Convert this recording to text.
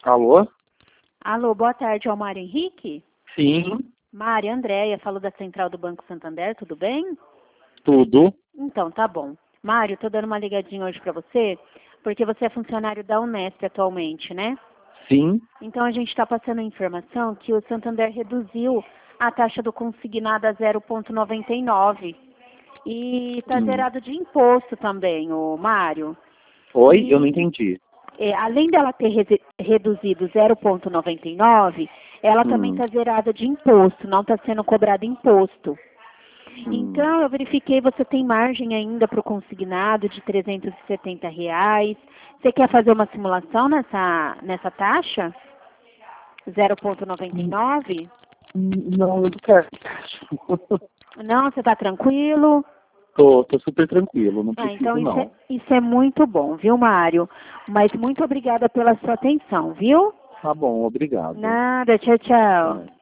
Alô? Alô, boa tarde, é o Mário Henrique? Sim, Mário, Andréia, falo da Central do Banco Santander, tudo bem? tudo. Então, tá bom. Mário, tô dando uma ligadinha hoje pra você, porque você é funcionário da Unesp atualmente, né? Sim. Então, a gente está passando a informação que o Santander reduziu a taxa do consignado a 0,99 e está zerado de imposto também, o Mário. Oi? Eu não E entendi. além dela ter reduzido 0,99, ela também está zerada de imposto, não está sendo cobrado imposto. Então, eu verifiquei, você tem margem ainda para o consignado de R$ 370. Você quer fazer uma simulação nessa taxa? 0,99? Não, eu não quero. Não, você está tranquilo? Tô super tranquilo, não Então preciso não. isso é muito bom, viu, Mário? Mas muito obrigada pela sua atenção, viu? Tá bom, obrigado. Nada, tchau, tchau.